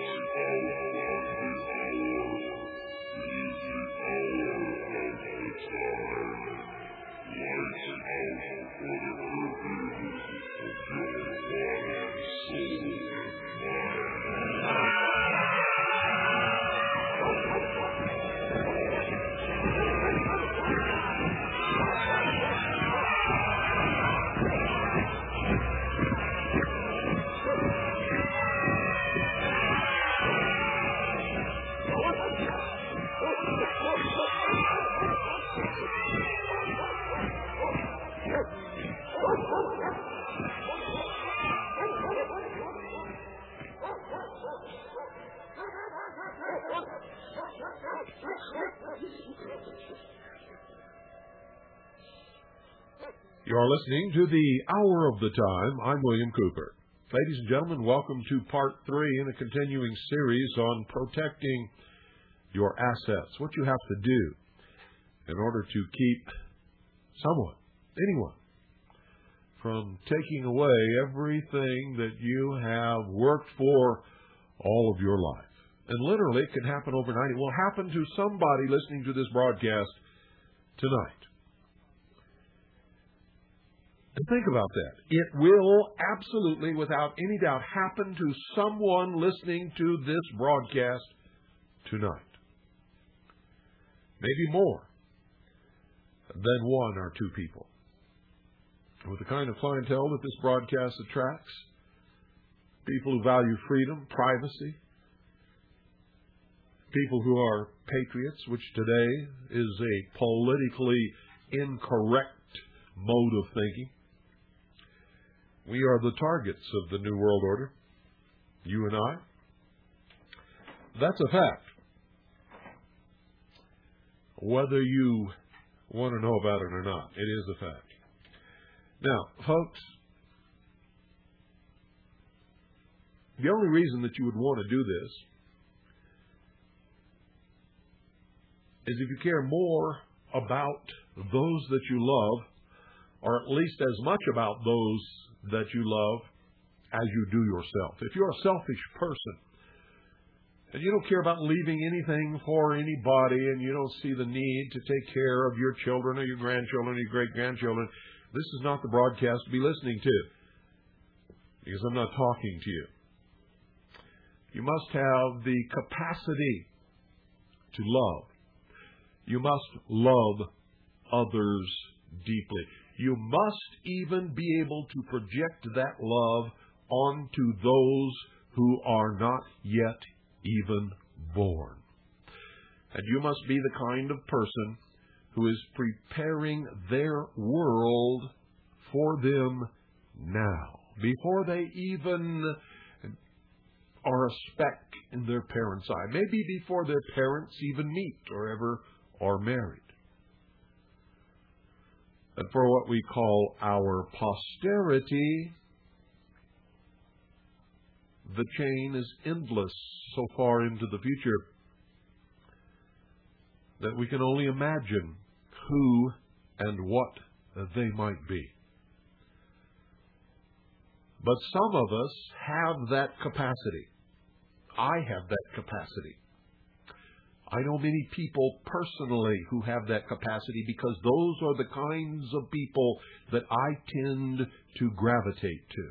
You're listening to the Hour of the Time. I'm William Cooper. Ladies and gentlemen, welcome to part 3 in a continuing series on protecting your assets, what you have to do in order to keep someone, anyone, from taking away everything that you have worked for all of your life. And literally, it can happen overnight. It will happen to somebody listening to this broadcast tonight. And think about that. It will absolutely, without any doubt, happen to someone listening to this broadcast tonight. Maybe more than one or two people. With the kind of clientele that this broadcast attracts, people who value freedom, privacy, people who are patriots, which today is a politically incorrect mode of thinking. We are the targets of the New World Order, you and I. That's a fact. Whether you want to know about it or not, it is a fact. Now, folks, the only reason that you would want to do this is if you care more about those that you love, or at least as much about those that you love as you do yourself. If you're a selfish person and you don't care about leaving anything for anybody and you don't see the need to take care of your children or your grandchildren or your great-grandchildren, this is not the broadcast to be listening to, because I'm not talking to you. You must have the capacity to love. You must love others deeply. You must even be able to project that love onto those who are not yet even born. And you must be the kind of person who is preparing their world for them now, before they even are a speck in their parents' eye, maybe before their parents even meet or ever are married. And for what we call our posterity, the chain is endless so far into the future that we can only imagine who and what they might be. But some of us have that capacity. I have that capacity. I know many people personally who have that capacity because those are the kinds of people that I tend to gravitate to,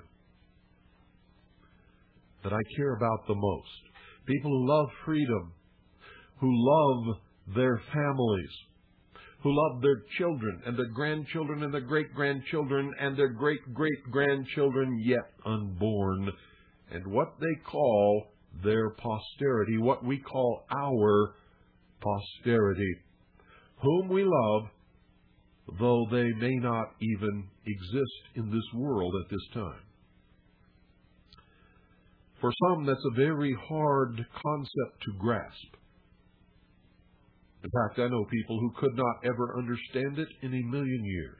that I care about the most. People who love freedom, who love their families, who love their children and their grandchildren and their great-grandchildren and their great-great-grandchildren yet unborn, and what they call their posterity, what we call our posterity, whom we love, though they may not even exist in this world at this time. For some, that's a very hard concept to grasp. In fact, I know people who could not ever understand it in a million years.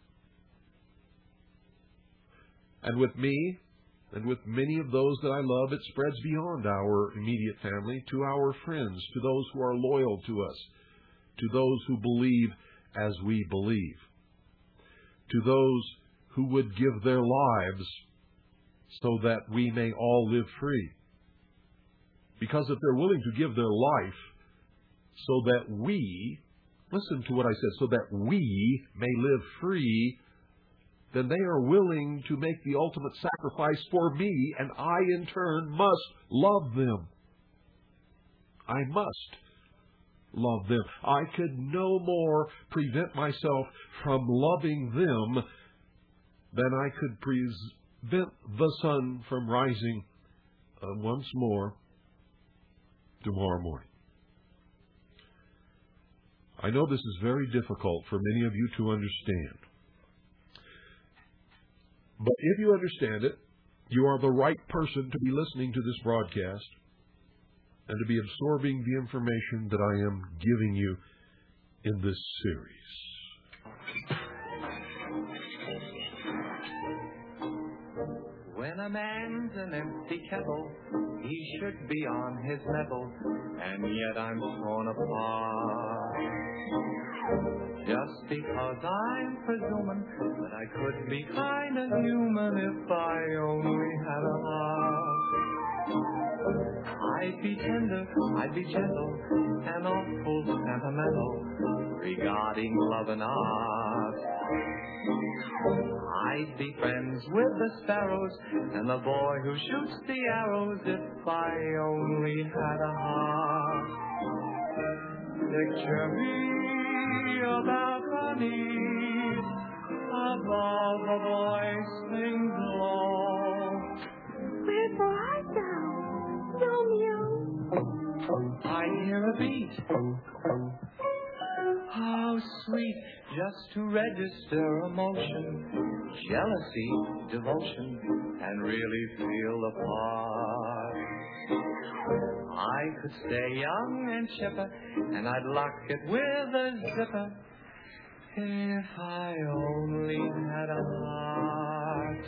And with me, and with many of those that I love, it spreads beyond our immediate family to our friends, to those who are loyal to us, to those who believe as we believe, to those who would give their lives so that we may all live free. Because if they're willing to give their life so that we, listen to what I said, so that we may live free, then they are willing to make the ultimate sacrifice for me, and I in turn must love them. I must love them. I could no more prevent myself from loving them than I could prevent the sun from rising once more tomorrow morning. I know this is very difficult for many of you to understand. But if you understand it, you are the right person to be listening to this broadcast and to be absorbing the information that I am giving you in this series. When a man's an empty kettle, he should be on his mettle, and yet I'm torn apart. Just because I'm presuming that I could be kind of human if I only had a heart. I'd be tender, I'd be gentle, and awful sentimental regarding love and art. I'd be friends with the sparrows and the boy who shoots the arrows if I only had a heart. Picture me about honey, above a voice sings low. Wherefore art thou, Romeo? I hear a beat. How sweet, just to register emotion, jealousy, devotion, and really feel the part. I could stay young and chipper, and I'd lock it with a zipper, if I only had a heart.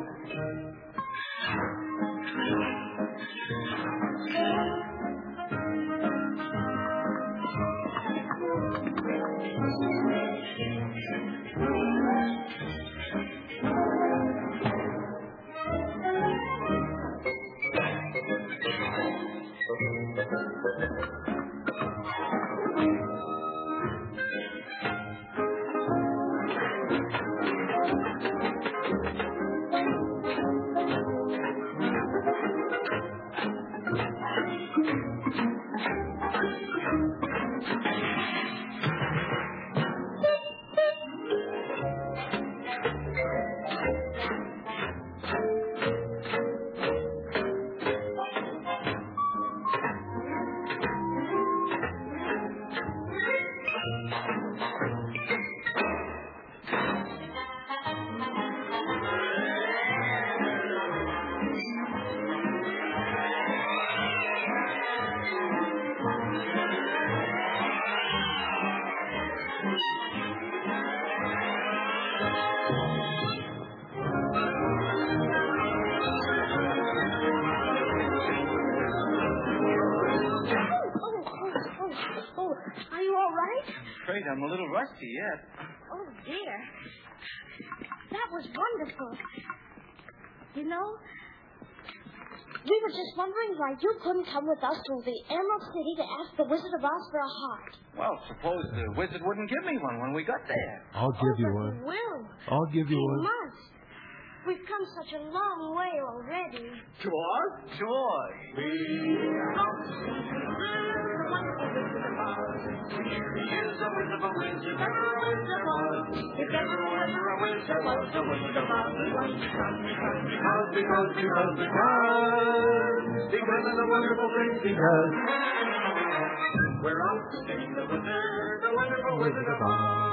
I'm a little rusty yet. Oh, dear. That was wonderful. You know, we were just wondering why you couldn't come with us to the Emerald City to ask the Wizard of Oz for a heart. Well, suppose the wizard wouldn't give me one when we got there. I'll give you one. He will. I'll give you one. He must. We've come such a long way already. To Oz? To Oz. If ever a wizard was the Wizard of Oz, because of the wonderful things he does. We're off to see the wizard, the wonderful Wizard of Oz.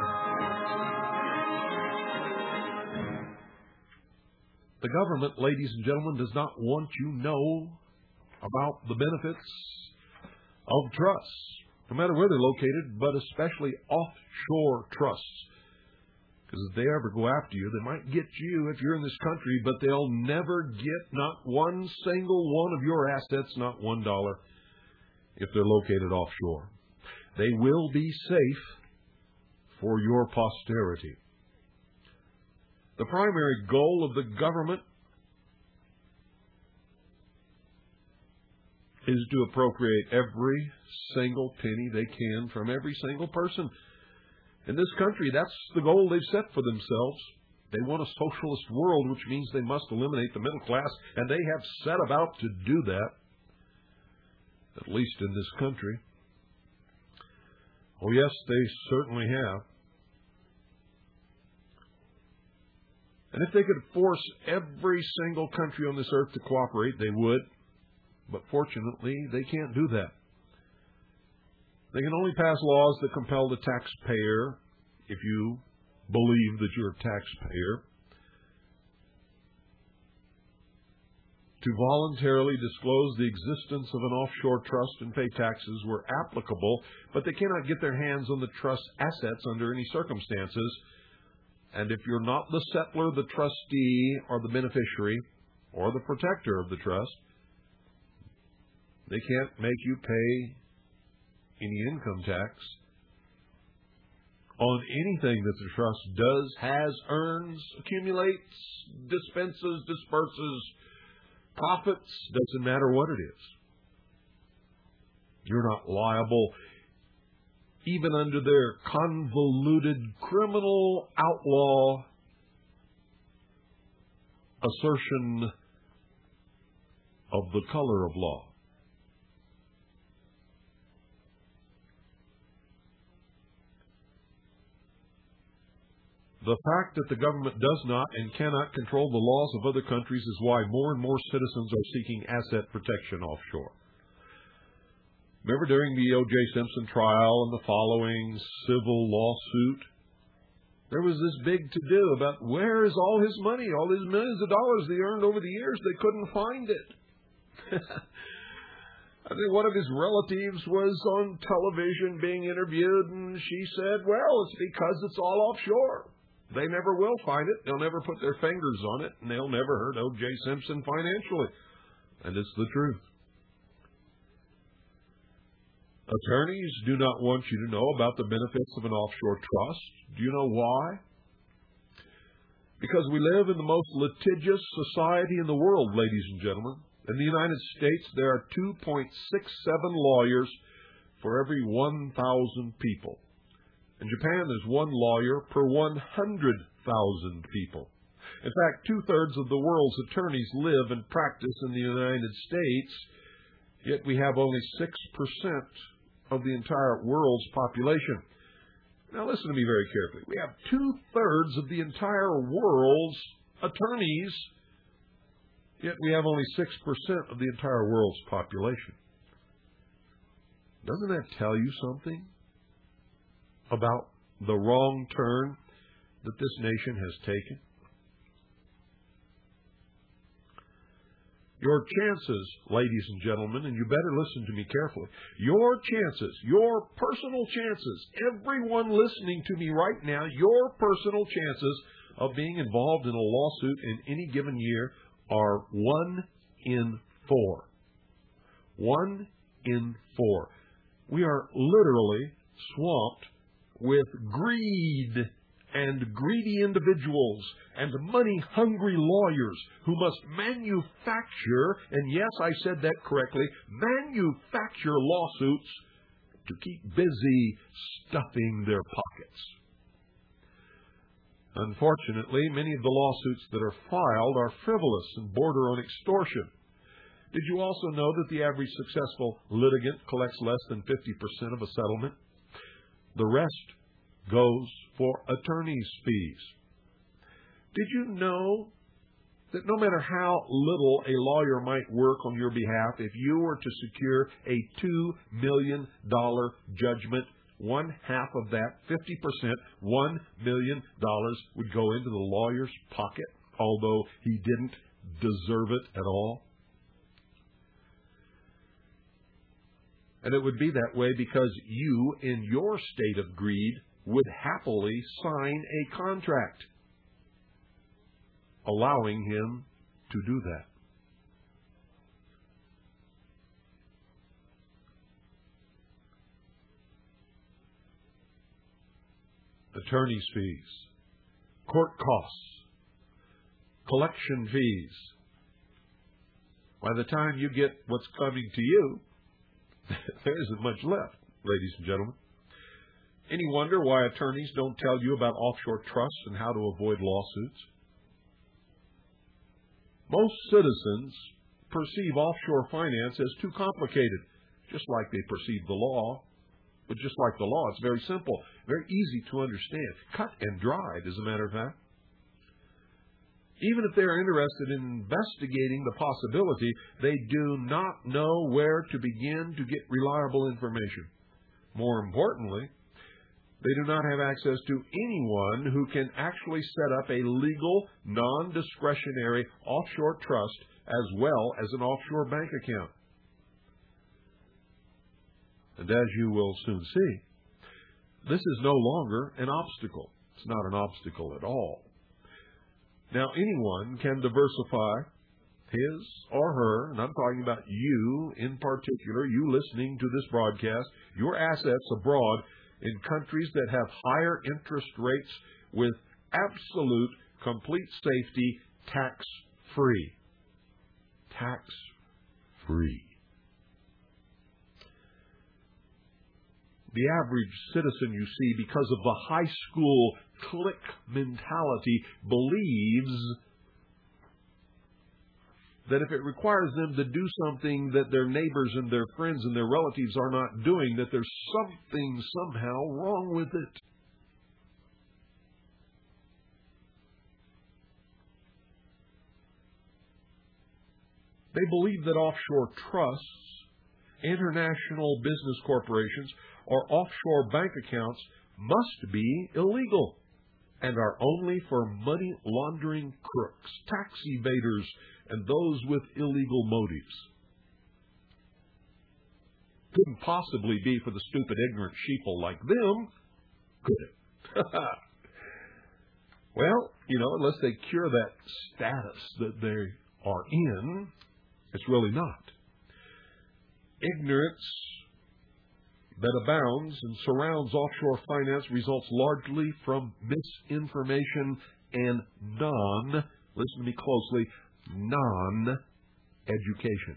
The government, ladies and gentlemen, does not want you to know about the benefits of trusts, no matter where they're located, but especially offshore trusts. Because if they ever go after you, they might get you if you're in this country, but they'll never get not one single one of your assets, not $1, if they're located offshore. They will be safe for your posterity. The primary goal of the government is to appropriate every single penny they can from every single person. In this country, that's the goal they've set for themselves. They want a socialist world, which means they must eliminate the middle class, and they have set about to do that, at least in this country. Oh, yes, they certainly have. And if they could force every single country on this earth to cooperate, they would. But fortunately, they can't do that. They can only pass laws that compel the taxpayer, if you believe that you're a taxpayer, to voluntarily disclose the existence of an offshore trust and pay taxes where applicable, but they cannot get their hands on the trust assets under any circumstances. And if you're not the settler, the trustee, or the beneficiary, or the protector of the trust, they can't make you pay any income tax on anything that the trust does, has, earns, accumulates, dispenses, disperses, profits, doesn't matter what it is. You're not liable, even under their convoluted criminal outlaw assertion of the color of law. The fact that the government does not and cannot control the laws of other countries is why more and more citizens are seeking asset protection offshore. Remember during the O.J. Simpson trial and the following civil lawsuit, there was this big to-do about where is all his money, all his millions of dollars he earned over the years. They couldn't find it. I think one of his relatives was on television being interviewed, and she said, well, it's because it's all offshore. They never will find it. They'll never put their fingers on it, and they'll never hurt O.J. Simpson financially. And it's the truth. Attorneys do not want you to know about the benefits of an offshore trust. Do you know why? Because we live in the most litigious society in the world, ladies and gentlemen. In the United States, there are 2.67 lawyers for every 1,000 people. In Japan, there's one lawyer per 100,000 people. In fact, 2/3 of the world's attorneys live and practice in the United States, yet we have only 6% of the entire world's population. Now listen to me very carefully. We have 2/3 of the entire world's attorneys, yet we have only 6% of the entire world's population. Doesn't that tell you something about the wrong turn that this nation has taken? Your chances, ladies and gentlemen, and you better listen to me carefully, your chances, your personal chances, everyone listening to me right now, your personal chances of being involved in a lawsuit in any given year are 1 in 4. 1 in 4. We are literally swamped with greed and greedy individuals and money-hungry lawyers who must manufacture, and yes, I said that correctly, manufacture lawsuits to keep busy stuffing their pockets. Unfortunately, many of the lawsuits that are filed are frivolous and border on extortion. Did you also know that the average successful litigant collects less than 50% of a settlement? The rest goes for attorney's fees. Did you know that no matter how little a lawyer might work on your behalf, if you were to secure a $2 million judgment, 1/2 of that, 50%, $1 million would go into the lawyer's pocket, although he didn't deserve it at all? And it would be that way because you, in your state of greed, would happily sign a contract allowing him to do that. Attorney's fees, court costs, collection fees, By the time you get what's coming to you, there isn't much left, ladies and gentlemen. Any wonder why attorneys don't tell you about offshore trusts and how to avoid lawsuits? Most citizens perceive offshore finance as too complicated, just like they perceive the law. But just like the law, it's very simple, very easy to understand, cut and dried, as a matter of fact. Even if they're interested in investigating the possibility, they do not know where to begin to get reliable information. More importantly, they do not have access to anyone who can actually set up a legal, non-discretionary offshore trust as well as an offshore bank account. And as you will soon see, this is no longer an obstacle. It's not an obstacle at all. Now, anyone can diversify his or her, and I'm talking about you in particular, you listening to this broadcast, your assets abroad in countries that have higher interest rates with absolute, complete safety, tax-free. Tax-free. The average citizen, you see, because of the high school clique mentality, believes that if it requires them to do something that their neighbors and their friends and their relatives are not doing, that there's something somehow wrong with it. They believe that offshore trusts, international business corporations, or offshore bank accounts must be illegal and are only for money laundering crooks, tax evaders, and those with illegal motives. Couldn't possibly be for the stupid, ignorant sheeple like them, could it? Well, unless they cure that status that they are in, it's really not. Ignorance that abounds and surrounds offshore finance results largely from misinformation and listen to me closely, non-education.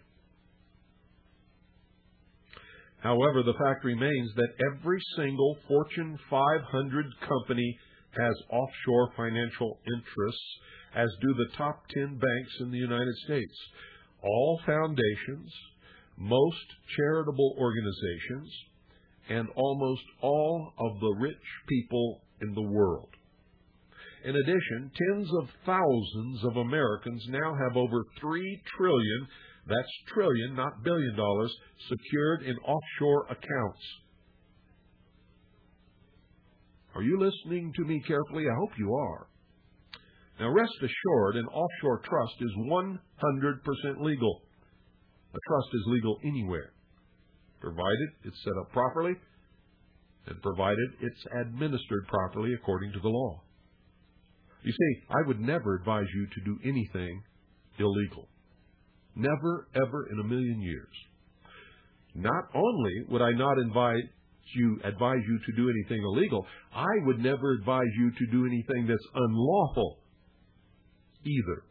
However, the fact remains that every single Fortune 500 company has offshore financial interests, as do the top 10 banks in the United States. All foundations, most charitable organizations, and almost all of the rich people in the world. In addition, tens of thousands of Americans now have over $3 trillion, that's trillion, not billion dollars, secured in offshore accounts. Are you listening to me carefully? I hope you are. Now, rest assured, an offshore trust is 100% legal. A trust is legal anywhere, provided it's set up properly and provided it's administered properly according to the law. You see, I would never advise you to do anything illegal. Never, ever in a million years. Not only would I not advise you to do anything illegal, I would never advise you to do anything that's unlawful either.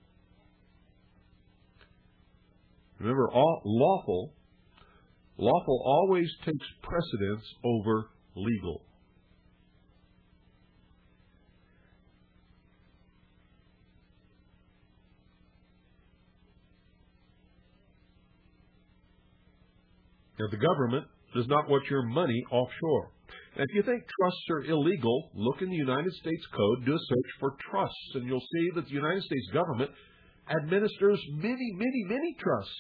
Remember, lawful always takes precedence over legal. Now, the government does not want your money offshore. Now, if you think trusts are illegal, look in the United States Code, do a search for trusts, and you'll see that the United States government administers many, many, many trusts.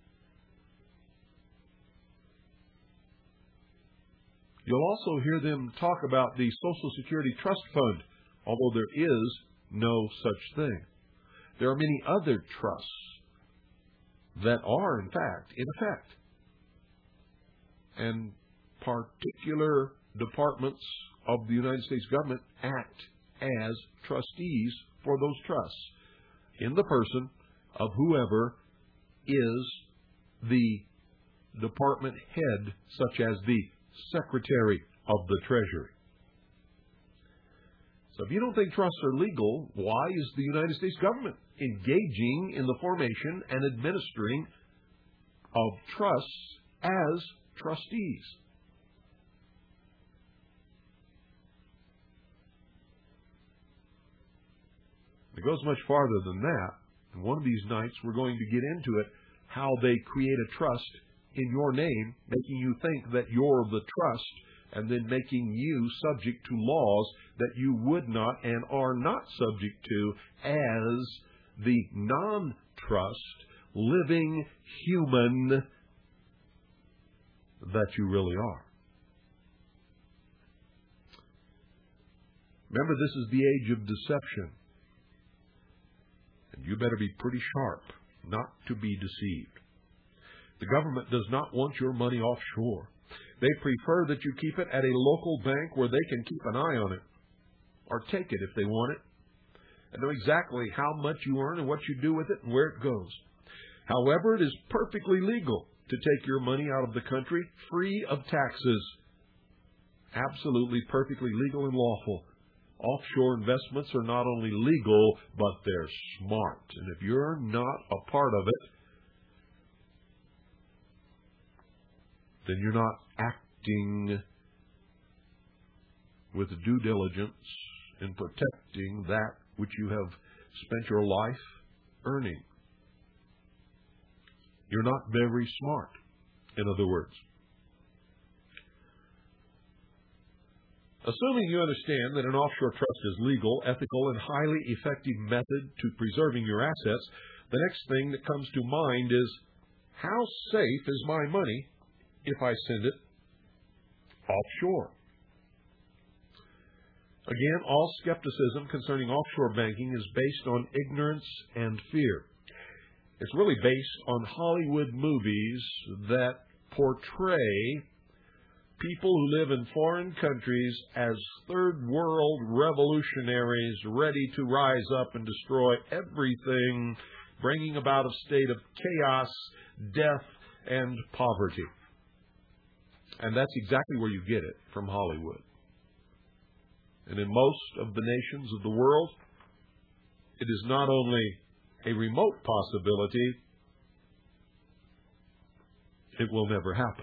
You'll also hear them talk about the Social Security Trust Fund, although there is no such thing. There are many other trusts that are, in fact, in effect. And particular departments of the United States government act as trustees for those trusts in the person of whoever is the department head, such as the Secretary of the Treasury. So if you don't think trusts are legal, why is the United States government engaging in the formation and administering of trusts as trustees? It goes much farther than that. And one of these nights we're going to get into it, how they create a trust in your name, making you think that you're the trust, and then making you subject to laws that you would not and are not subject to as the non-trust, living human that you really are. Remember, this is the age of deception. And you better be pretty sharp not to be deceived. The government does not want your money offshore. They prefer that you keep it at a local bank where they can keep an eye on it, or take it if they want it, and know exactly how much you earn and what you do with it and where it goes. However, it is perfectly legal to take your money out of the country free of taxes. Absolutely perfectly legal and lawful. Offshore investments are not only legal, but they're smart. And if you're not a part of it, then you're not acting with due diligence in protecting that which you have spent your life earning. You're not very smart, in other words. Assuming you understand that an offshore trust is legal, ethical, and highly effective method to preserving your assets, the next thing that comes to mind is, how safe is my money if I send it offshore? Again, all skepticism concerning offshore banking is based on ignorance and fear. It's really based on Hollywood movies that portray people who live in foreign countries as third world revolutionaries ready to rise up and destroy everything, bringing about a state of chaos, death, and poverty. And that's exactly where you get it, from Hollywood. And in most of the nations of the world, it is not only a remote possibility, it will never happen.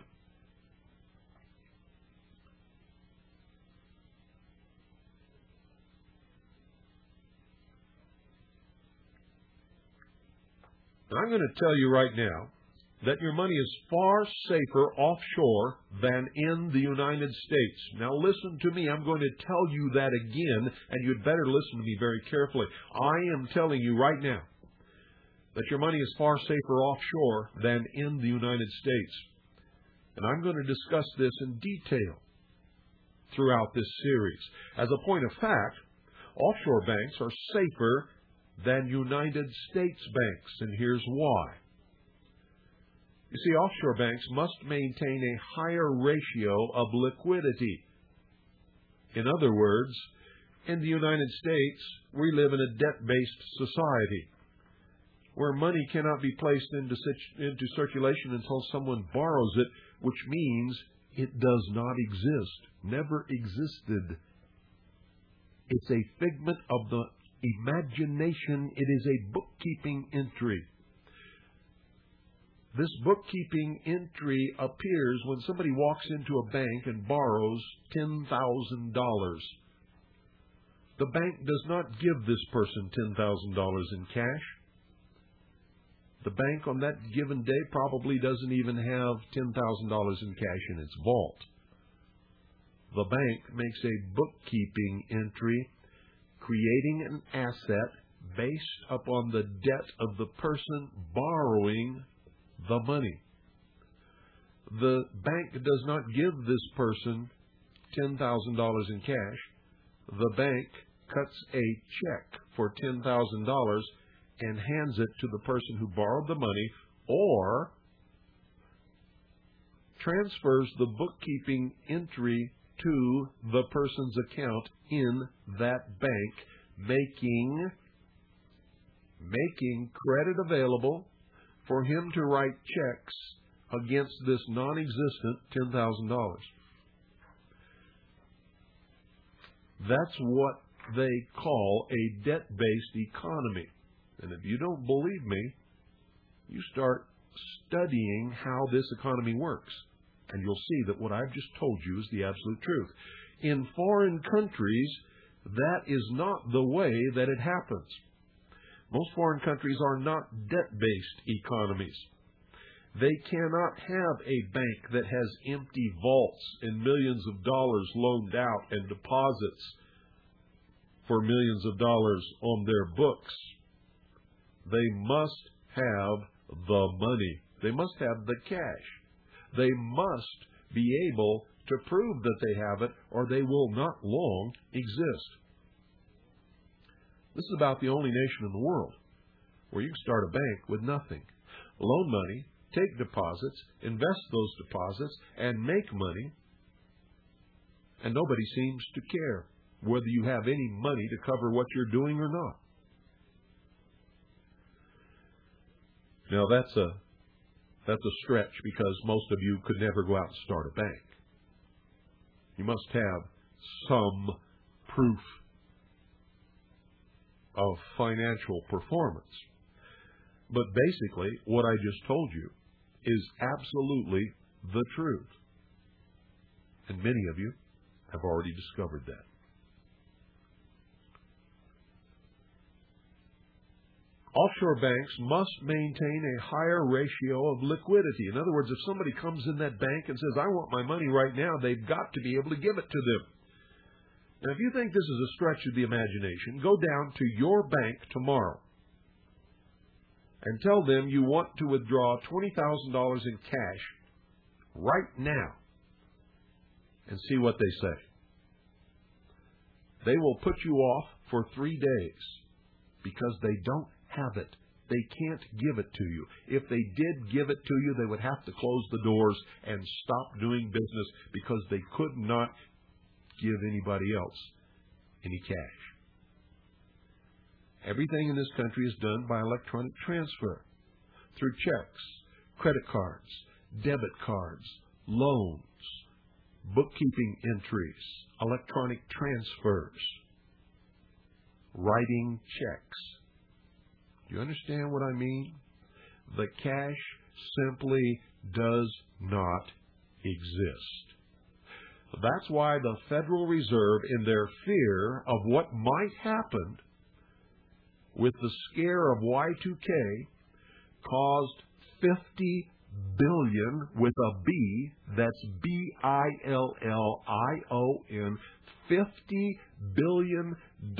I'm going to tell you right now that your money is far safer offshore than in the United States. Now listen to me. I'm going to tell you that again, and you'd better listen to me very carefully. I am telling you right now that your money is far safer offshore than in the United States. And I'm going to discuss this in detail throughout this series. As a point of fact, offshore banks are safer than United States banks, and here's why. You see, offshore banks must maintain a higher ratio of liquidity. In other words, in the United States, we live in a debt-based society where money cannot be placed into circulation until someone borrows it, which means it does not exist, never existed. It's a figment of the imagination. It is a bookkeeping entry. This bookkeeping entry appears when somebody walks into a bank and borrows $10,000. The bank does not give this person $10,000 in cash. The bank on that given day probably doesn't even have $10,000 in cash in its vault. The bank makes a bookkeeping entry creating an asset based upon the debt of the person borrowing the money. The bank does not give this person $10,000 in cash. The bank cuts a check for $10,000 and hands it to the person who borrowed the money, or transfers the bookkeeping entry to the person's account in that bank, making credit available for him to write checks against this non-existent $10,000. That's what they call a debt-based economy. And if you don't believe me, you start studying how this economy works, and you'll see that what I've just told you is the absolute truth. In foreign countries, that is not the way that it happens. Most foreign countries are not debt-based economies. They cannot have a bank that has empty vaults and millions of dollars loaned out and deposits for millions of dollars on their books. They must have the money. They must have the cash. They must be able to prove that they have it, or they will not long exist. This is about the only nation in the world where you can start a bank with nothing. Loan money, take deposits, invest those deposits, and make money, and nobody seems to care whether you have any money to cover what you're doing or not. Now, that's a stretch, because most of you could never go out and start a bank. You must have some proof of financial performance. But basically, what I just told you is absolutely the truth. And many of you have already discovered that. Offshore banks must maintain a higher ratio of liquidity. In other words, if somebody comes in that bank and says, I want my money right now, they've got to be able to give it to them. Now, if you think this is a stretch of the imagination, go down to your bank tomorrow and tell them you want to withdraw $20,000 in cash right now and see what they say. They will put you off for 3 days because they don't have it. They can't give it to you. If they did give it to you, they would have to close the doors and stop doing business because they could not give anybody else any cash. Everything in this country is done by electronic transfer through checks, credit cards, debit cards, loans, bookkeeping entries, electronic transfers, writing checks. Do you understand what I mean? The cash simply does not exist. That's why the Federal Reserve, in their fear of what might happen with the scare of Y2K, caused $50 billion with a B, that's B-I-L-L-I-O-N, $50 billion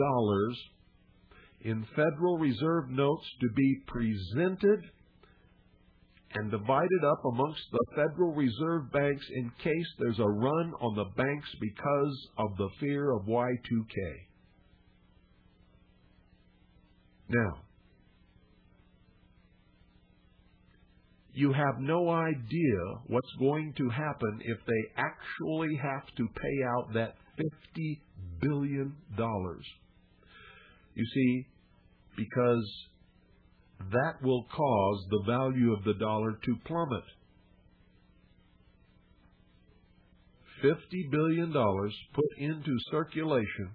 in Federal Reserve notes to be presented and divided up amongst the Federal Reserve banks in case there's a run on the banks because of the fear of Y2K. Now, you have no idea what's going to happen if they actually have to pay out that $50 billion. You see, because that will cause the value of the dollar to plummet. $50 billion put into circulation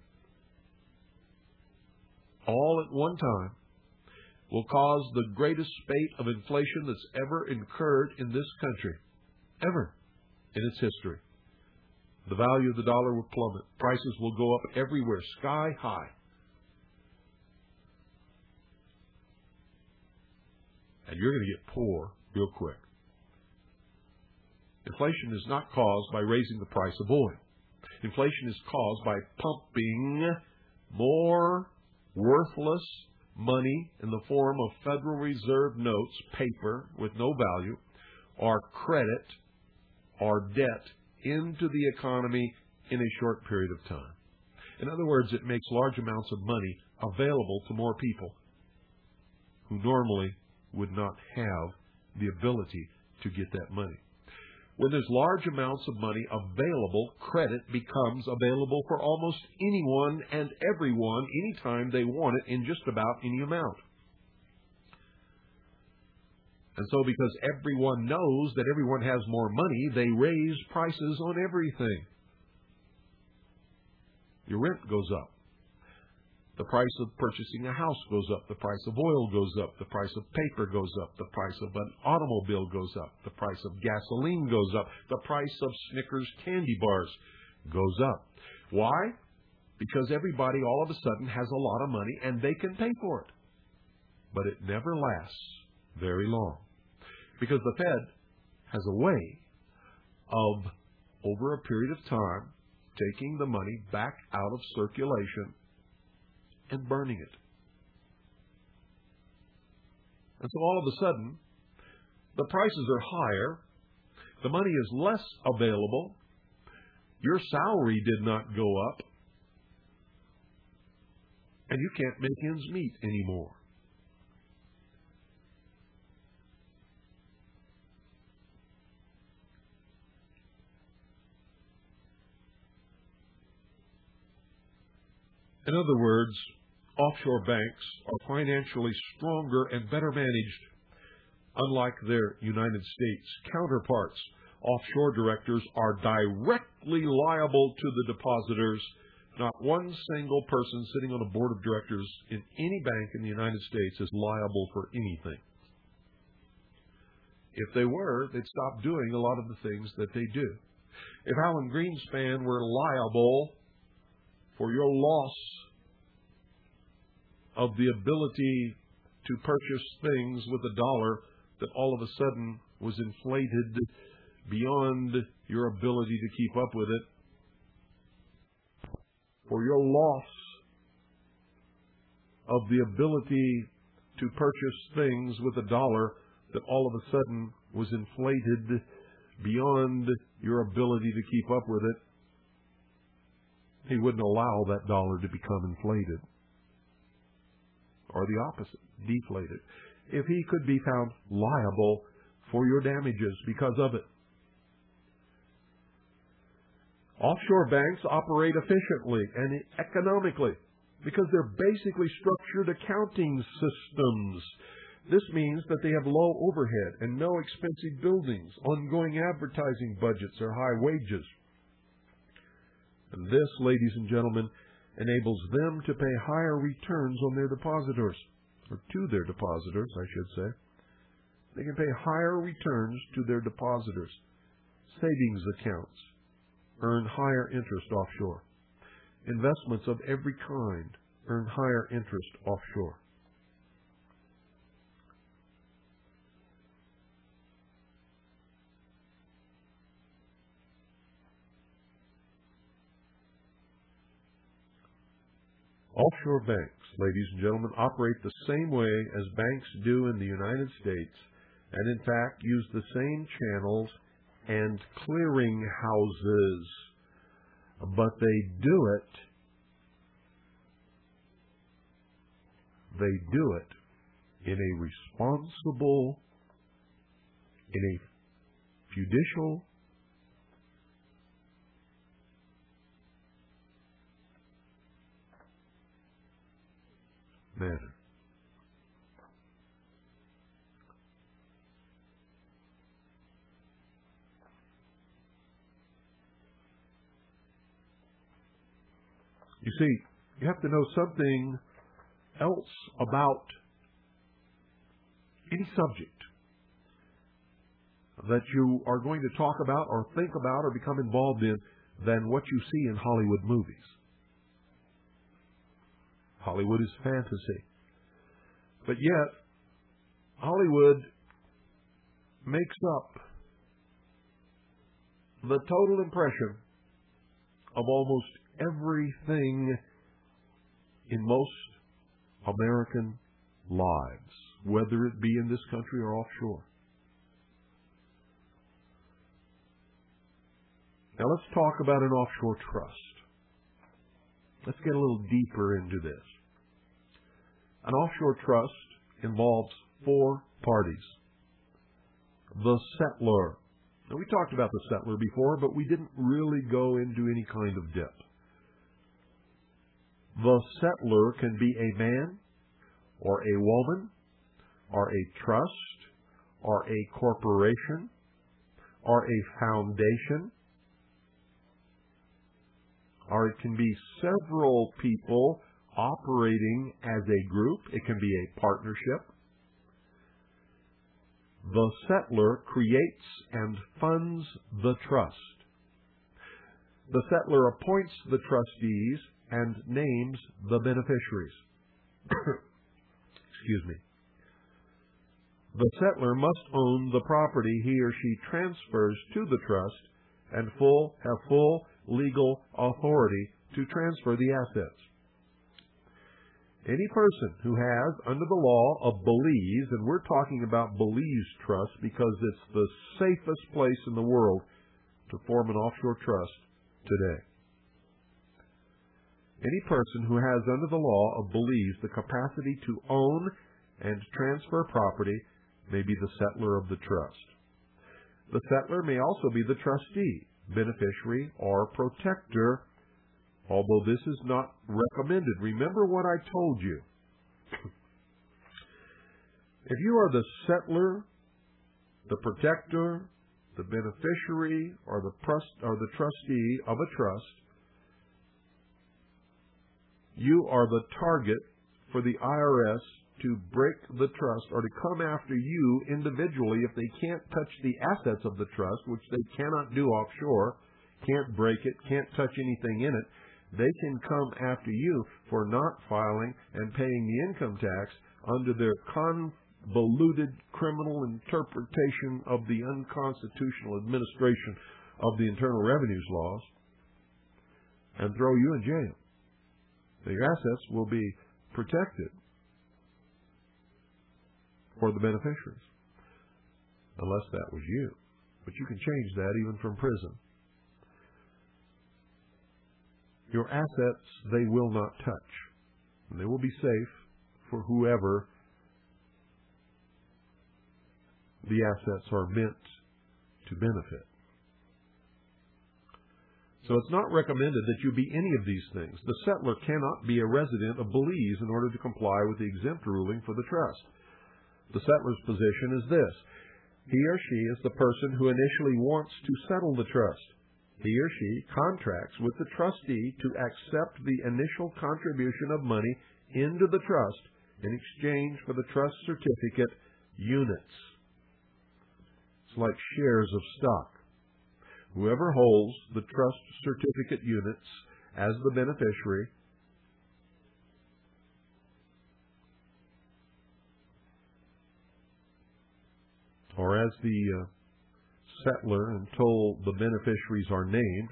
all at one time will cause the greatest spate of inflation that's ever incurred in this country, ever in its history. The value of the dollar will plummet. Prices will go up everywhere, sky high. And you're going to get poor real quick. Inflation is not caused by raising the price of oil. Inflation is caused by pumping more worthless money in the form of Federal Reserve notes, paper with no value, or credit or debt into the economy in a short period of time. In other words, it makes large amounts of money available to more people who normally would not have the ability to get that money. When there's large amounts of money available, credit becomes available for almost anyone and everyone anytime they want it in just about any amount. And so because everyone knows that everyone has more money, they raise prices on everything. Your rent goes up. The price of purchasing a house goes up. The price of oil goes up. The price of paper goes up. The price of an automobile goes up. The price of gasoline goes up. The price of Snickers candy bars goes up. Why? Because everybody all of a sudden has a lot of money and they can pay for it. But it never lasts very long. Because the Fed has a way of, over a period of time, taking the money back out of circulation and burning it. And so all of a sudden, the prices are higher, the money is less available, your salary did not go up, and you can't make ends meet anymore. In other words, offshore banks are financially stronger and better managed. Unlike their United States counterparts, offshore directors are directly liable to the depositors. Not one single person sitting on a board of directors in any bank in the United States is liable for anything. If they were, they'd stop doing a lot of the things that they do. If Alan Greenspan were liable for your loss of the ability to purchase things with a dollar that all of a sudden was inflated beyond your ability to keep up with it, for your loss of the ability to purchase things with a dollar that all of a sudden was inflated beyond your ability to keep up with it, he wouldn't allow that dollar to become inflated. Or the opposite, deflated. If he could be found liable for your damages because of it. Offshore banks operate efficiently and economically because they're basically structured accounting systems. This means that they have low overhead and no expensive buildings, ongoing advertising budgets, or high wages. And this, ladies and gentlemen, enables them to pay higher returns on their depositors, or to their depositors, I should say. They can pay higher returns to their depositors. Savings accounts earn higher interest offshore. Investments of every kind earn higher interest offshore. Offshore banks, ladies and gentlemen, operate the same way as banks do in the United States, and in fact use the same channels and clearing houses. But they do it in a responsible, in a judicial, manner. You see, you have to know something else about any subject that you are going to talk about or think about or become involved in than what you see in Hollywood movies. Hollywood is fantasy. But yet, Hollywood makes up the total impression of almost everything in most American lives, whether it be in this country or offshore. Now let's talk about an offshore trust. Let's get a little deeper into this. An offshore trust involves four parties. The settlor. Now, we talked about the settlor before, but we didn't really go into any kind of depth. The settlor can be a man, or a woman, or a trust, or a corporation, or a foundation, or it can be several people operating as a group. It can be a partnership. The settler creates and funds the trust. The settler appoints the trustees and names the beneficiaries. Excuse me. The settler must own the property he or she transfers to the trust and have full legal authority to transfer the assets. Any person who has, under the law of Belize, and we're talking about Belize Trust because it's the safest place in the world to form an offshore trust today. Any person who has, under the law of Belize, the capacity to own and transfer property may be the settler of the trust. The settler may also be the trustee, beneficiary, or protector, although this is not recommended. Remember what I told you. If you are the settler, the protector, the beneficiary, or the trustee of a trust, you are the target for the IRS to break the trust or to come after you individually if they can't touch the assets of the trust, which they cannot do offshore, can't break it, can't touch anything in it. They can come after you for not filing and paying the income tax under their convoluted criminal interpretation of the unconstitutional administration of the Internal Revenues laws and throw you in jail. Your assets will be protected for the beneficiaries, unless that was you. But you can change that even from prison. Your assets they will not touch. And they will be safe for whoever the assets are meant to benefit. So it's not recommended that you be any of these things. The settler cannot be a resident of Belize in order to comply with the exempt ruling for the trust. The settler's position is this. He or she is the person who initially wants to settle the trust. He or she contracts with the trustee to accept the initial contribution of money into the trust in exchange for the trust certificate units. It's like shares of stock. Whoever holds the trust certificate units as the beneficiary or as the settler until the beneficiaries are named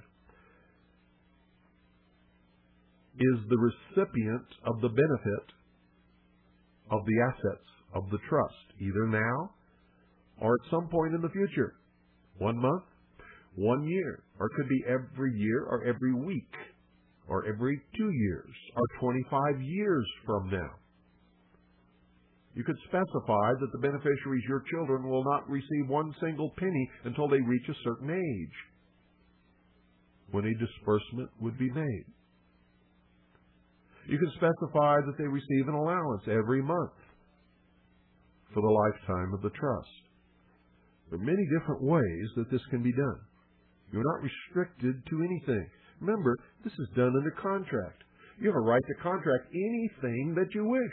is the recipient of the benefit of the assets of the trust, either now or at some point in the future. 1 month, 1 year, or it could be every year or every week or every 2 years or 25 years from now. You could specify that the beneficiaries, your children, will not receive one single penny until they reach a certain age, when a disbursement would be made. You could specify that they receive an allowance every month for the lifetime of the trust. There are many different ways that this can be done. You're not restricted to anything. Remember, this is done under contract. You have a right to contract anything that you wish.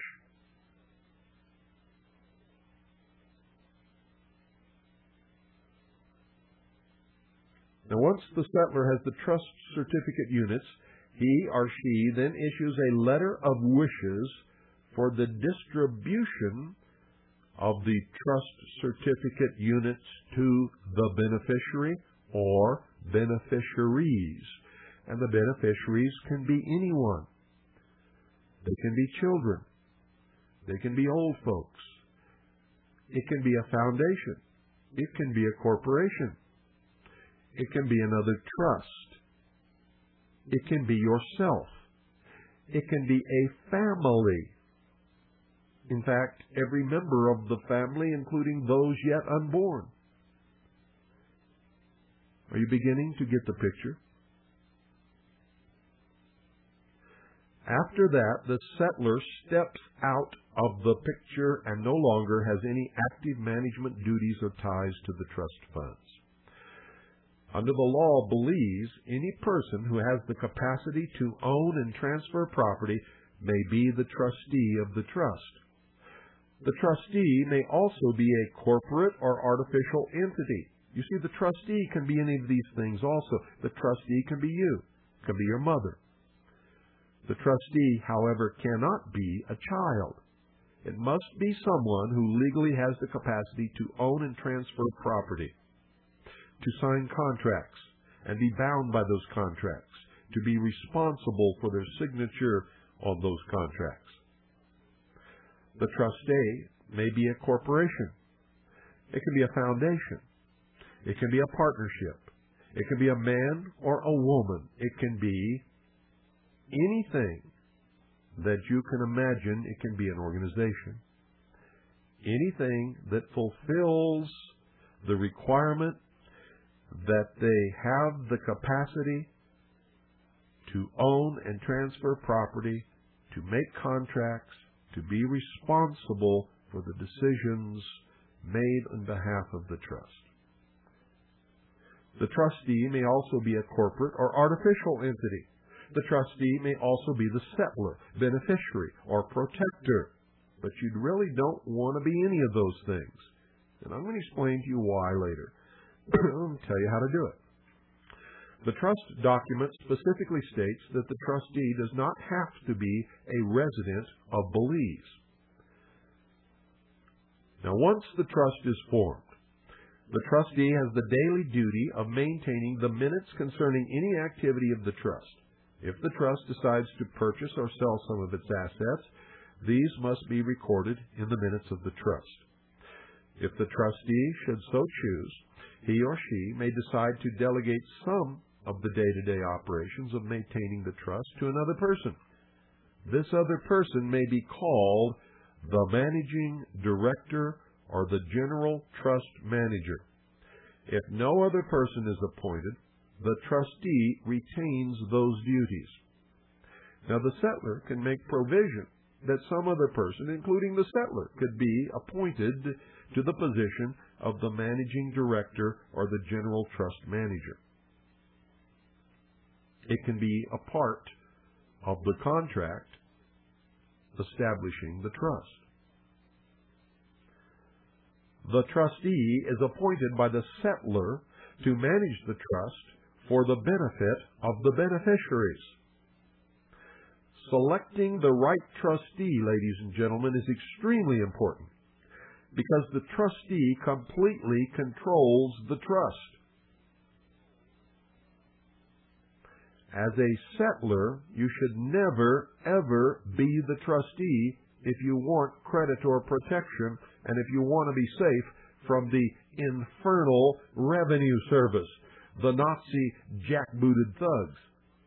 Now, once the settler has the trust certificate units, he or she then issues a letter of wishes for the distribution of the trust certificate units to the beneficiary or beneficiaries. And the beneficiaries can be anyone. They can be children. They can be old folks. It can be a foundation. It can be a corporation. It can be another trust. It can be yourself. It can be a family. In fact, every member of the family, including those yet unborn. Are you beginning to get the picture? After that, the settler steps out of the picture and no longer has any active management duties or ties to the trust funds. Under the law of Belize, any person who has the capacity to own and transfer property may be the trustee of the trust. The trustee may also be a corporate or artificial entity. You see, the trustee can be any of these things also. The trustee can be you, can be your mother. The trustee, however, cannot be a child. It must be someone who legally has the capacity to own and transfer property, to sign contracts and be bound by those contracts, to be responsible for their signature on those contracts. The trustee may be a corporation. It can be a foundation. It can be a partnership. It can be a man or a woman. It can be anything that you can imagine. It can be an organization. Anything that fulfills the requirement that they have the capacity to own and transfer property, to make contracts, to be responsible for the decisions made on behalf of the trust. The trustee may also be a corporate or artificial entity. The trustee may also be the settlor, beneficiary, or protector. But you really don't want to be any of those things. And I'm going to explain to you why later. I'll tell you how to do it. The trust document specifically states that the trustee does not have to be a resident of Belize. Now, once the trust is formed, the trustee has the daily duty of maintaining the minutes concerning any activity of the trust. If the trust decides to purchase or sell some of its assets, these must be recorded in the minutes of the trust. If the trustee should so choose, he or she may decide to delegate some of the day-to-day operations of maintaining the trust to another person. This other person may be called the managing director or the general trust manager. If no other person is appointed, the trustee retains those duties. Now, the settlor can make provision that some other person, including the settlor, could be appointed to the position of the managing director or the general trust manager. It can be a part of the contract establishing the trust. The trustee is appointed by the settlor to manage the trust for the benefit of the beneficiaries. Selecting the right trustee, ladies and gentlemen, is extremely important because the trustee completely controls the trust. As a settlor, you should never, ever be the trustee if you want creditor protection and if you want to be safe from the infernal revenue service, the Nazi jackbooted thugs.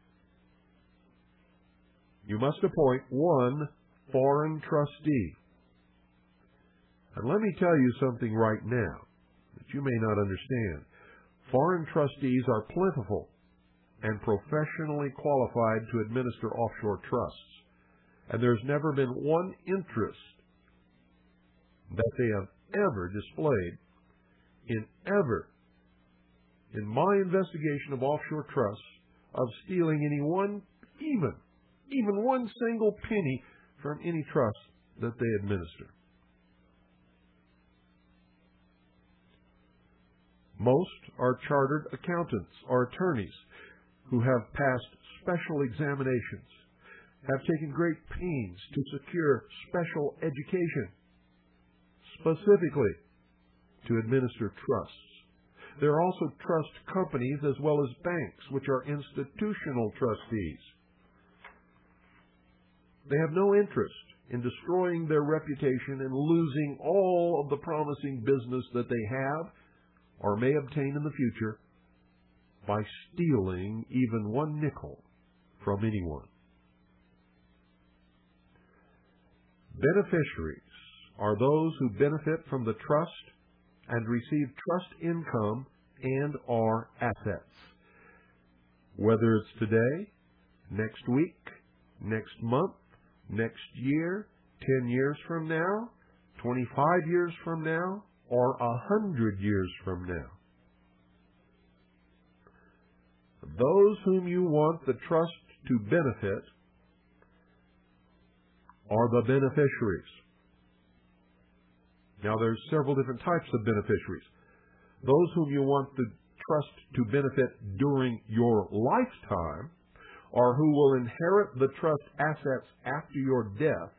You must appoint one foreign trustee. And let me tell you something right now that you may not understand. Foreign trustees are plentiful and professionally qualified to administer offshore trusts. And there's never been one interest that they have ever displayed in my investigation of offshore trusts of stealing any one, even one single penny from any trust that they administer. Most are chartered accountants or attorneys who have passed special examinations, have taken great pains to secure special education, specifically to administer trusts. There are also trust companies as well as banks, which are institutional trustees. They have no interest in destroying their reputation and losing all of the promising business that they have or may obtain in the future by stealing even one nickel from anyone. Beneficiaries are those who benefit from the trust and receive trust income and or assets. Whether it's today, next week, next month, next year, 10 years from now, 25 years from now, or 100 years from now. Those whom you want the trust to benefit are the beneficiaries. Now, there's several different types of beneficiaries. Those whom you want the trust to benefit during your lifetime, or who will inherit the trust assets after your death,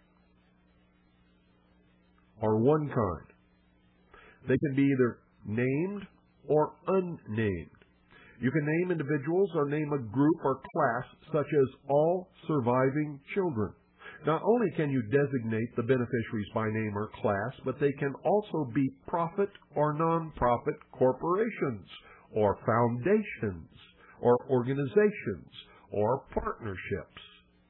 are one kind. They can be either named or unnamed. You can name individuals or name a group or class, such as all surviving children. Not only can you designate the beneficiaries by name or class, but they can also be profit or non-profit corporations, or foundations, or organizations, or partnerships.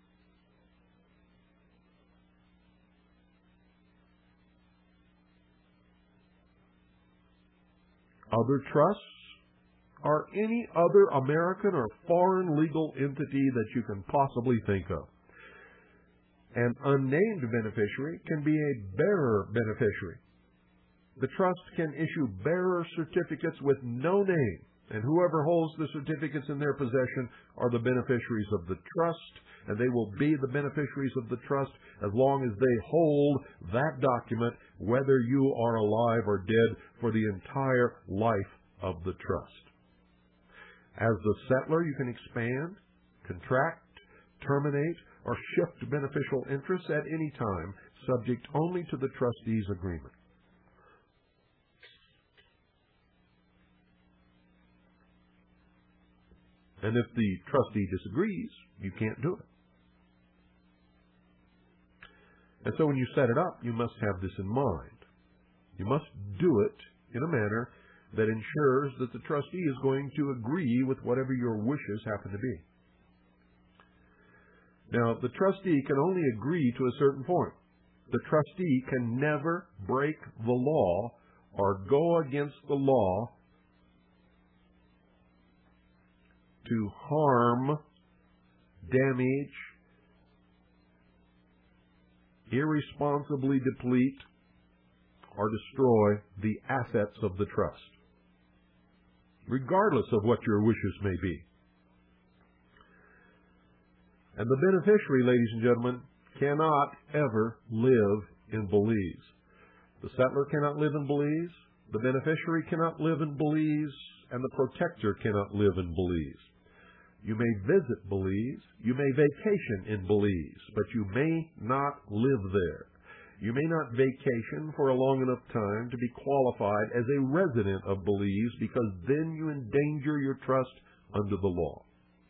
Other trusts are any other American or foreign legal entity that you can possibly think of. An unnamed beneficiary can be a bearer beneficiary. The trust can issue bearer certificates with no name, and whoever holds the certificates in their possession are the beneficiaries of the trust, and they will be the beneficiaries of the trust as long as they hold that document, whether you are alive or dead, for the entire life of the trust. As the settlor, you can expand, contract, terminate, or shift beneficial interests at any time, subject only to the trustee's agreement. And if the trustee disagrees, you can't do it. And so when you set it up, you must have this in mind. You must do it in a manner that ensures that the trustee is going to agree with whatever your wishes happen to be. Now, the trustee can only agree to a certain point. The trustee can never break the law or go against the law to harm, damage, irresponsibly deplete, or destroy the assets of the trust, regardless of what your wishes may be. And the beneficiary, ladies and gentlemen, cannot ever live in Belize. The settler cannot live in Belize, the beneficiary cannot live in Belize, and the protector cannot live in Belize. You may visit Belize, you may vacation in Belize, but you may not live there. You may not vacation for a long enough time to be qualified as a resident of Belize, because then you endanger your trust under the law.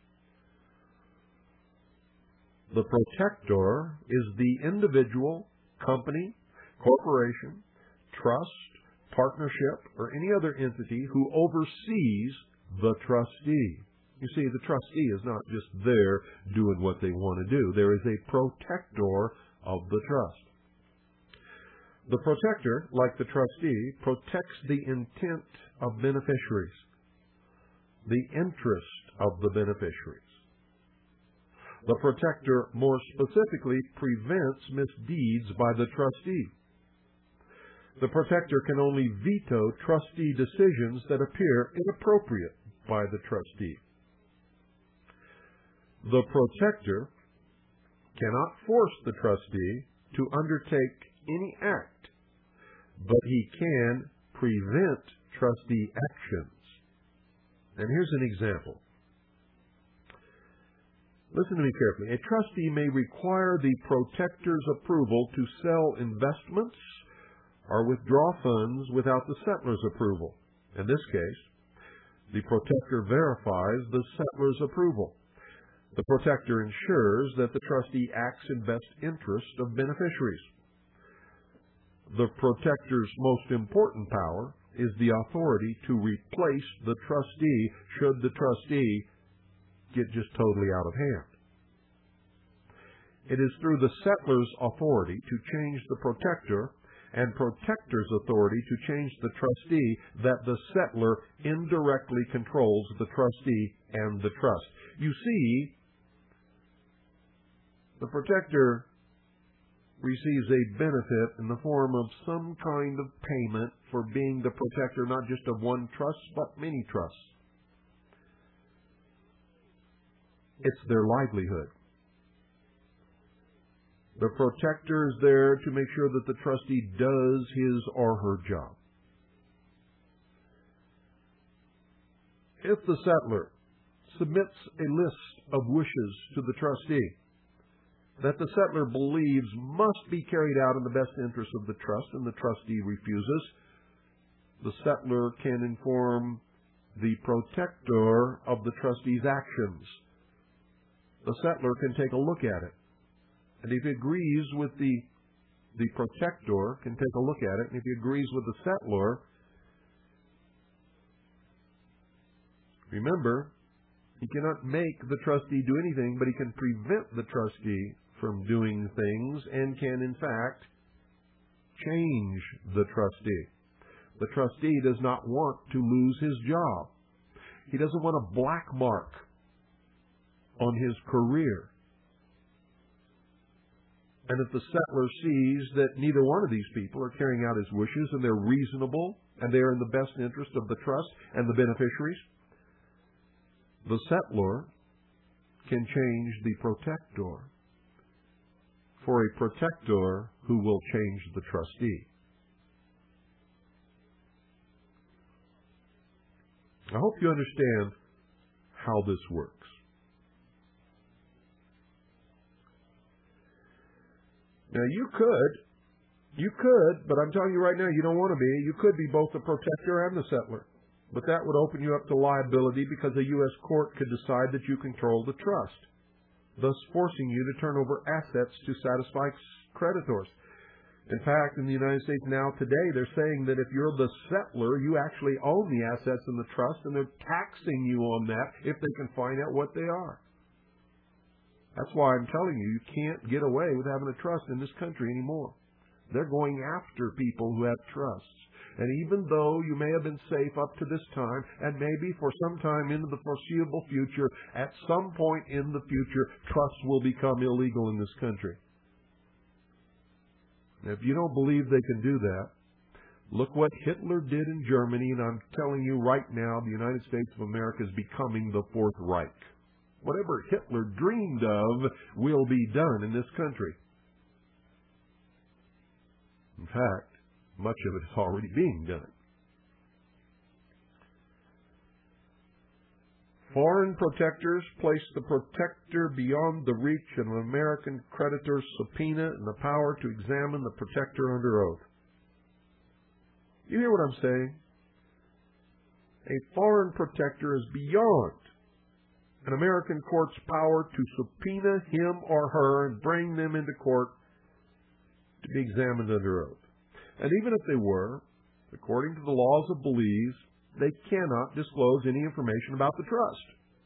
The protector is the individual, company, corporation, trust, partnership, or any other entity who oversees the trustee. You see, the trustee is not just there doing what they want to do. There is a protector of the trust. The protector, like the trustee, protects the intent of beneficiaries, the interest of the beneficiaries. The protector more specifically prevents misdeeds by the trustee. The protector can only veto trustee decisions that appear inappropriate by the trustee. The protector cannot force the trustee to undertake any act, but he can prevent trustee actions. And here's an example. Listen to me carefully. A trustee may require the protector's approval to sell investments or withdraw funds without the settler's approval. In this case, the protector verifies the settler's approval. The protector ensures that the trustee acts in best interest of beneficiaries. The protector's most important power is the authority to replace the trustee should the trustee get just totally out of hand. It is through the settler's authority to change the protector and protector's authority to change the trustee that the settler indirectly controls the trustee and the trust. You see, the protector receives a benefit in the form of some kind of payment for being the protector not just of one trust, but many trusts. It's their livelihood. The protector is there to make sure that the trustee does his or her job. If the settler submits a list of wishes to the trustee that the settler believes must be carried out in the best interest of the trust, and the trustee refuses, the settler can inform the protector of the trustee's actions. The settler can take a look at it, and if he agrees with the protector can take a look at it, and if he agrees with the settler, remember, he cannot make the trustee do anything, but he can prevent the trustee from doing things and can, in fact, change the trustee. The trustee does not want to lose his job. He doesn't want a black mark on his career. And if the settler sees that neither one of these people are carrying out his wishes and they're reasonable and they're in the best interest of the trust and the beneficiaries, the settler can change the protector for a protector who will change the trustee. I hope you understand how this works. Now you could, but I'm telling you right now, you don't want to be. You could be both the protector and the settler. But that would open you up to liability because a U.S. court could decide that you control the trust, thus forcing you to turn over assets to satisfy creditors. In fact, in the United States now today, they're saying that if you're the settler, you actually own the assets in the trust, and they're taxing you on that if they can find out what they are. That's why I'm telling you, you can't get away with having a trust in this country anymore. They're going after people who have trusts. And even though you may have been safe up to this time, and maybe for some time into the foreseeable future, at some point in the future, trusts will become illegal in this country. Now, if you don't believe they can do that, look what Hitler did in Germany, and I'm telling you right now, the United States of America is becoming the Fourth Reich. Whatever Hitler dreamed of will be done in this country. In fact, much of it is already being done. Foreign protectors place the protector beyond the reach of an American creditor's subpoena and the power to examine the protector under oath. You hear what I'm saying? A foreign protector is beyond an American court's power to subpoena him or her and bring them into court to be examined under oath. And even if they were, according to the laws of Belize, they cannot disclose any information about the trust.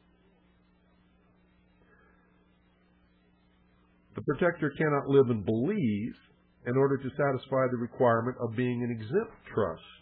The protector cannot live in Belize in order to satisfy the requirement of being an exempt trust.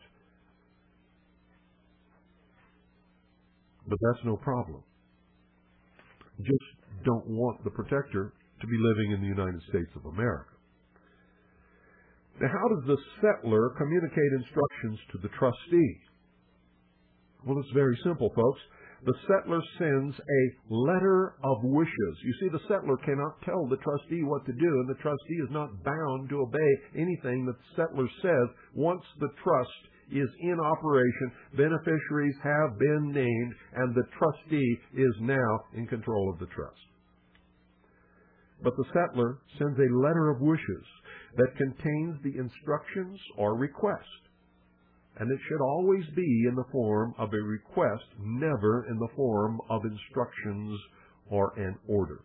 But that's no problem. Just don't want the protector to be living in the United States of America. Now, how does the settler communicate instructions to the trustee? Well, it's very simple, folks. The settler sends a letter of wishes. You see, the settler cannot tell the trustee what to do, and the trustee is not bound to obey anything that the settler says. Once the trust is in operation, beneficiaries have been named, and the trustee is now in control of the trust. But the settler sends a letter of wishes that contains the instructions or request. And it should always be in the form of a request, never in the form of instructions or an order.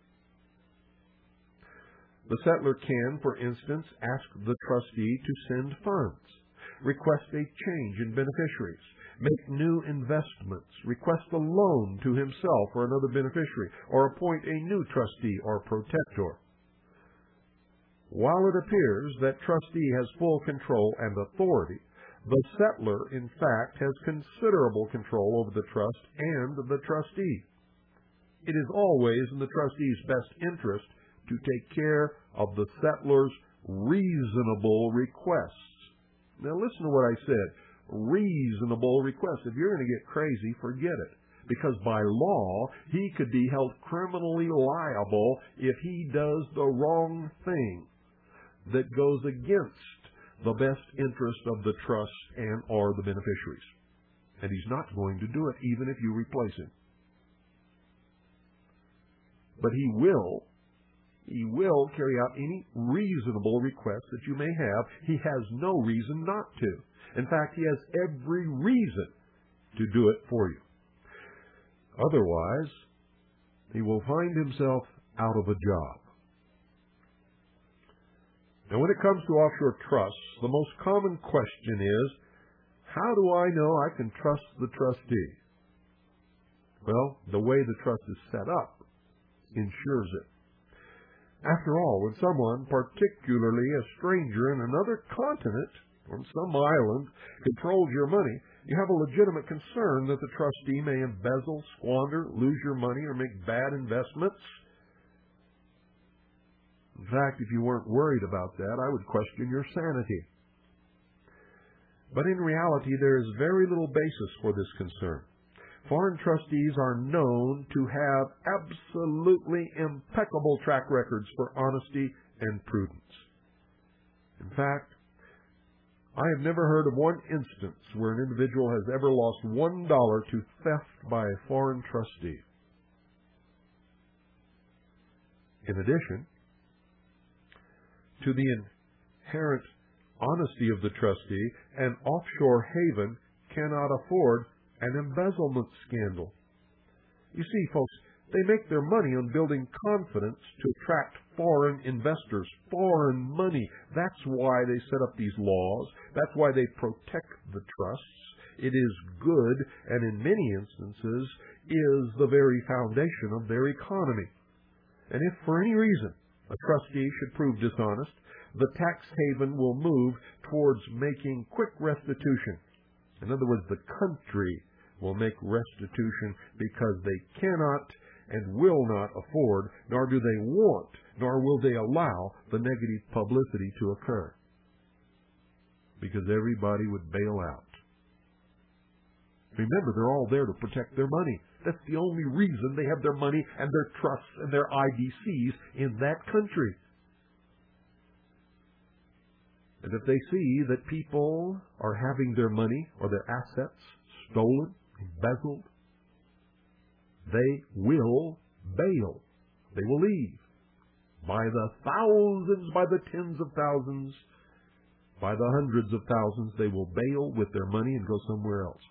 The settler can, for instance, ask the trustee to send funds, request a change in beneficiaries, make new investments, request a loan to himself or another beneficiary, or appoint a new trustee or protector. While it appears that trustee has full control and authority, the settler, in fact, has considerable control over the trust and the trustee. It is always in the trustee's best interest to take care of the settler's reasonable requests. Now listen to what I said. Reasonable requests. If you're going to get crazy, forget it. Because by law, he could be held criminally liable if he does the wrong thing. that goes against the best interest of the trust and or the beneficiaries. And he's not going to do it even if you replace him. But he will carry out any reasonable request that you may have. He has no reason not to. In fact, he has every reason to do it for you. Otherwise, he will find himself out of a job. Now, when it comes to offshore trusts, the most common question is, how do I know I can trust the trustee? Well, the way the trust is set up ensures it. After all, when someone, particularly a stranger in another continent or some island, controls your money, you have a legitimate concern that the trustee may embezzle, squander, lose your money, or make bad investments. In fact, if you weren't worried about that, I would question your sanity. But in reality, there is very little basis for this concern. Foreign trustees are known to have absolutely impeccable track records for honesty and prudence. In fact, I have never heard of one instance where an individual has ever lost $1 to theft by a foreign trustee. In addition to the inherent honesty of the trustee, an offshore haven cannot afford an embezzlement scandal. You see, folks, they make their money on building confidence to attract foreign investors, foreign money. That's why they set up these laws. That's why they protect the trusts. It is good, and in many instances, is the very foundation of their economy. And if for any reason a trustee should prove dishonest, the tax haven will move towards making quick restitution. In other words, the country will make restitution because they cannot and will not afford, nor do they want, nor will they allow the negative publicity to occur. Because everybody would bail out. Remember, they're all there to protect their money. That's the only reason they have their money and their trusts and their IDCs in that country. And if they see that people are having their money or their assets stolen, embezzled, they will bail. They will leave. By the thousands, by the tens of thousands, by the hundreds of thousands, they will bail with their money and go somewhere else.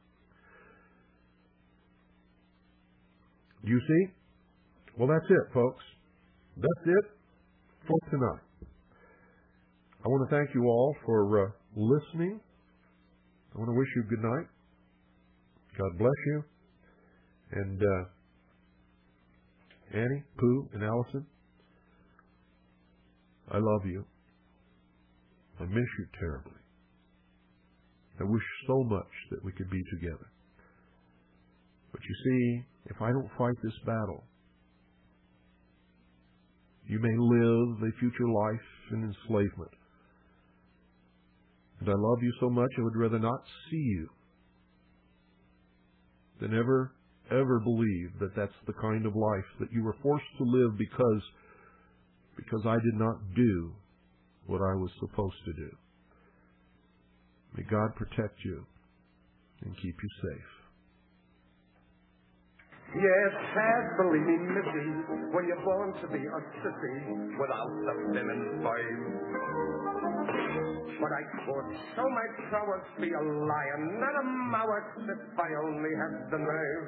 You see? Well, that's it, folks. That's it for tonight. I want to thank you all for listening. I want to wish you good night. God bless you. And Annie, Pooh, and Allison, I love you. I miss you terribly. I wish so much that we could be together. But you see, if I don't fight this battle, you may live a future life in enslavement. And I love you so much, I would rather not see you than ever believe that that's the kind of life that you were forced to live because I did not do what I was supposed to do. May God protect you and keep you safe. Yes, sad, believe me, missy, when you're born to be a sissy without the feminine vibe. But I could show my prowess, be a lion, not a mouse, if I only had the nerve.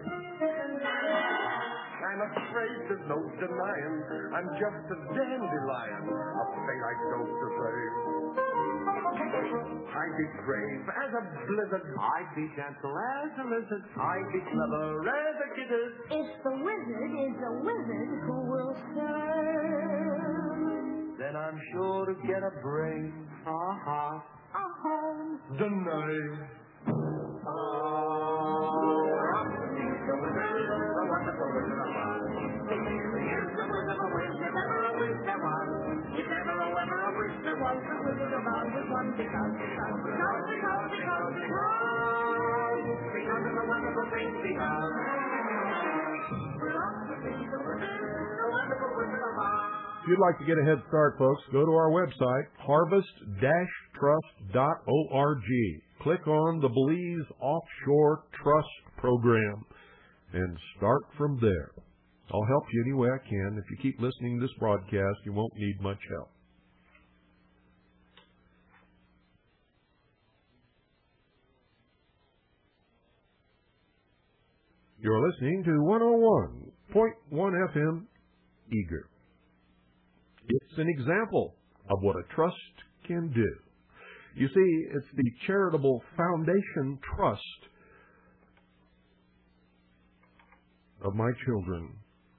I'm afraid there's no denying, I'm just a dandelion, a fate I don't deserve. I'd be brave as a blizzard, I'd be gentle as a lizard, I'd be clever as a gizzard. If the wizard is a wizard who will serve, then I'm sure to get a brain. a home. Denied. Because of the wonderful things he does. We're off to see the wizard of Oz. If you'd like to get a head start, folks, go to our website, harvest-trust.org. Click on the Belize Offshore Trust Program and start from there. I'll help you any way I can. If you keep listening to this broadcast, you won't need much help. You're listening to 101.1 FM Eager. It's an example of what a trust can do. You see, it's the Charitable Foundation Trust of my children.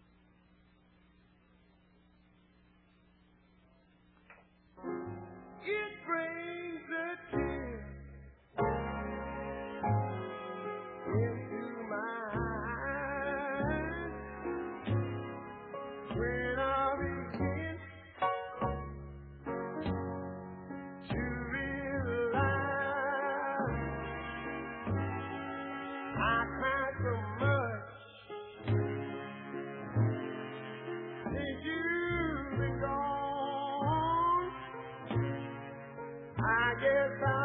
It brings a tear into my eyes when I begin to realize I cried so much since you've been gone. I guess I